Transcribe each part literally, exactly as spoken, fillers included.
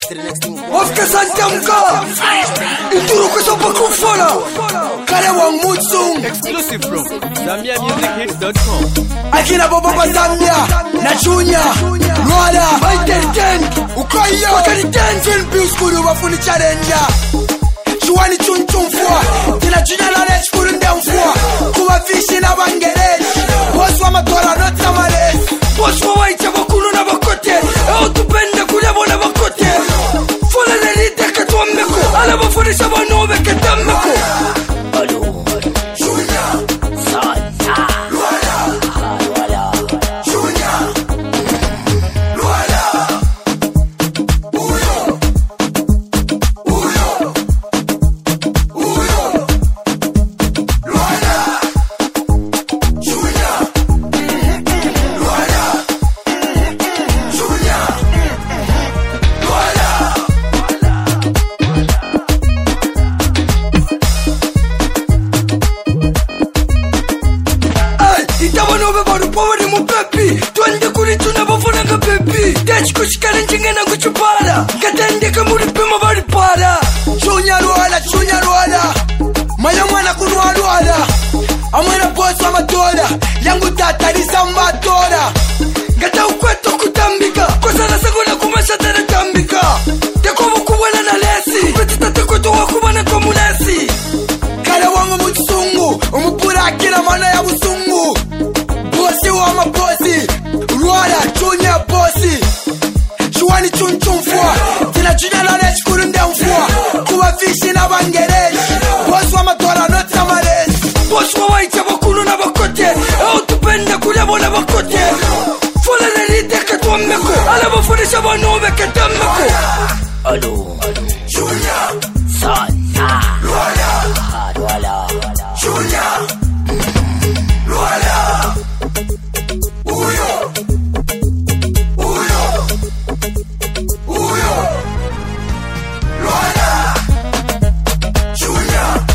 to the next thing. Wafka Santamka Ituru kusopa kufala Kare wang Mutsung. Exclusive from Zambia Music Hits dot com. Akina Baba Zambia na Junior Luada Maiten Ukaya Wakani Denzel Bills Kuru wafuni challenge Chuani chun chun fwa Tina Junior na Rech Kuru ndem fwa Kuwa fishi na bangerej Boss wa matora not samares Boss wa waicha wakunu na bakote Eo tupende kule bona bakote Fola nelite katwa meko Ala bafunisha wanobe ketameko Alo Junior Santa Luada Junior Luada Uyo Uyo Uyo Luada Junior Luada Junior Luada Ay, itabano bebaru power mu pepi twende kuri tuna bafuna nga pepi tech kushikana njingena kuchupala katende kamuri pema bari para Junior Luada Junior Luada maya mwana kunwa Luada amwana boss wa matora yangu tatariza matora ngata ukweto kutambika kozana sagona kumasha tena tambika teko mukubwana na lesi petita teko to wakubana kwa mulesi kala wangu mutsungu umupura akira mana ya busungu bosi wa mabosi Luada Junior bosi Chuani chun chun fwa Tina Junior na Rech Kuru ndem fwa Kuwa fishi na bangerej Boss wa matora not samares Boss wa waicha wakunu na bakote Eo tupende kule bona bakote Fola nelite katwa meko Ala bafunisha wanobe ketameko Alo Junior Santa Luada Luada Junior Luada Uyo Uyo Uyo Luada Junior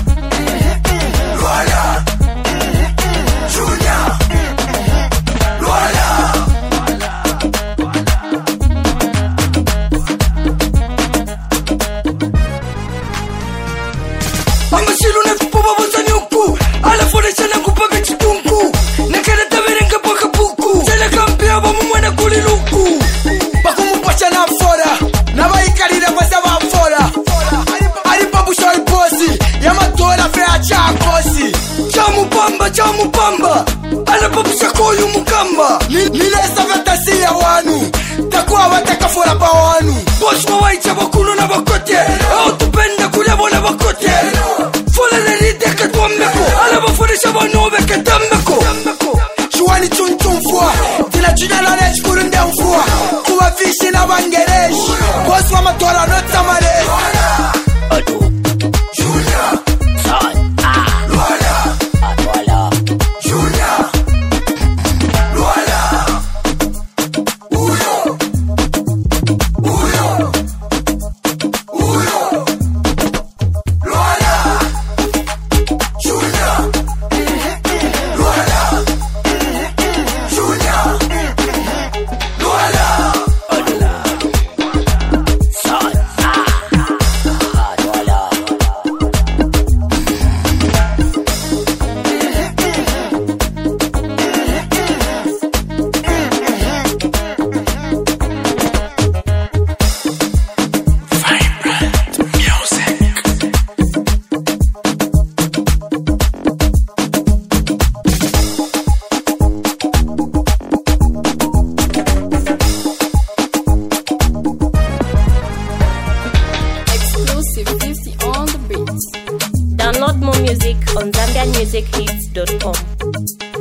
Luada Junior Luada Amasilu na fupa buzani uku Ala fonesha na kupaka chitunku Nakana taberenga paka puku Sela kampia ba mumwana kuliluku Bakumupasha na fora Na baikalira basa ba fora Ali babu shoy bosi Yamatora fea cha bosi Chamu pamba chamu pamba Ala babu shakoyu mukamba Nilesa vetasi ya wanu Takuwa wataka fora pa wanu Boss wa waicha wakunu na bakote Eo tupende kule bona bakote Fola nelite katwa meko Ala bafunisha wanobe ketameko Chuani chun chun fwa Tina Junior na Rech Kuru ndem fwa Kuwa fishi na bangerej Boss wa matora not samares Alo Junior Santa Luada Luada Junior Luada Uyo Uyo Uyo Luada Junior Luada Junior Luada Santa Luada Exclusive fifty on the beat. Download more music on Zambia Music Hits dot com.